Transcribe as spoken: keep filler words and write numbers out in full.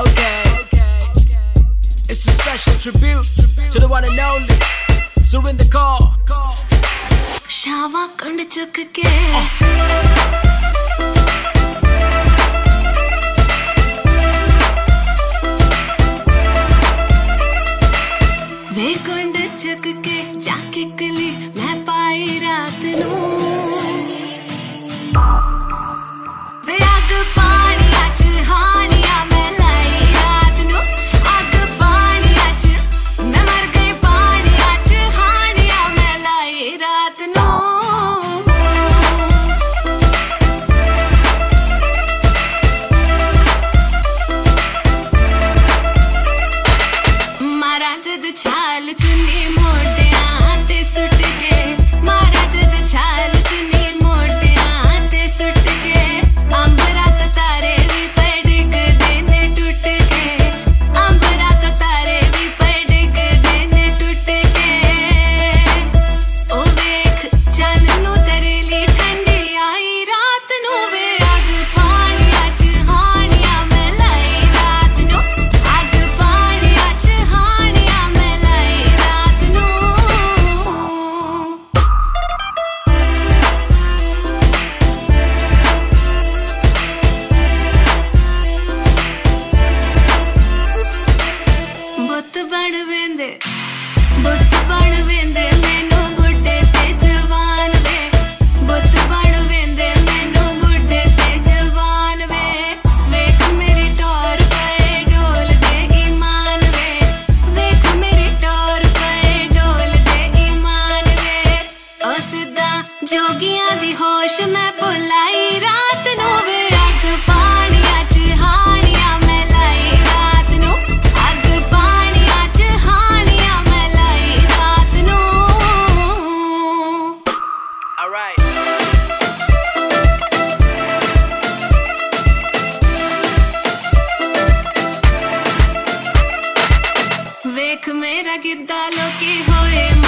Okay, it's a special tribute to the one and only Surinder Kaur. Shava कंड चुक के वे कंड चुक के जाके कली मैं पाई रात नू वे अग पानी अच हानिया मैं लाई रात नू अग पानी अच मैं मर गई पानी अच हानिया मैं लाई रात नू मारा जद छाल चुन्नी मोड़ियां ते सुट के मारा जद छाल चुन्नी मोड़ियां ते सुट के अंबरा तो तारे भी पे डिग देने टूट के अंबरा तो तारे भी पे डिग देने टूट के ओ देख चन नू तरेली ठंडी आई रात नू वे अग पानी अच हानिया मैं लाई रात नू अग पानी अच हानिया मैं लाई रात नू बुत बन वेंदे बुत बन वेंदे मैनू बुढ़े ते जवान वे बुत बन वेंदे मैनू बुढ़े ते जवान वे वेख मेरी टौर पे डोल दे ईमान वे वेख मेरी टौर पे डोल दे ईमान वे ओ सिद्धा जोगियां दी होश मैं भुलाई रात नू वे अग पानी अच हानिया मैं लाई रात नू अग पानी अच हानिया मैं लाई रात नू Alright. वेख मेरा गिद्दा लोके होए